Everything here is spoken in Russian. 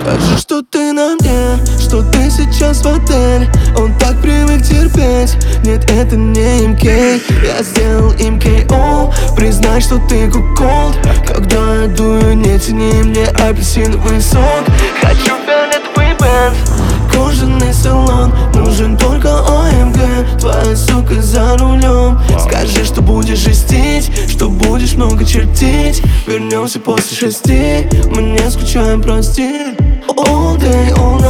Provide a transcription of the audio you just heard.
Скажи, что ты на мне, что ты сейчас в отеле. Он так привык терпеть, нет, это не МК. Я сделал им КО, признай, что ты куколд. Когда я дую, не тяни мне апельсиновый сок. Хочу фиолетовый бенд, кожаный салон, нужен только ОМГ. Твоя сука за рулем. Скажи, что будешь жестить, что будешь много чертить. Вернемся после 6, мы не скучаем, прости. All day, all night.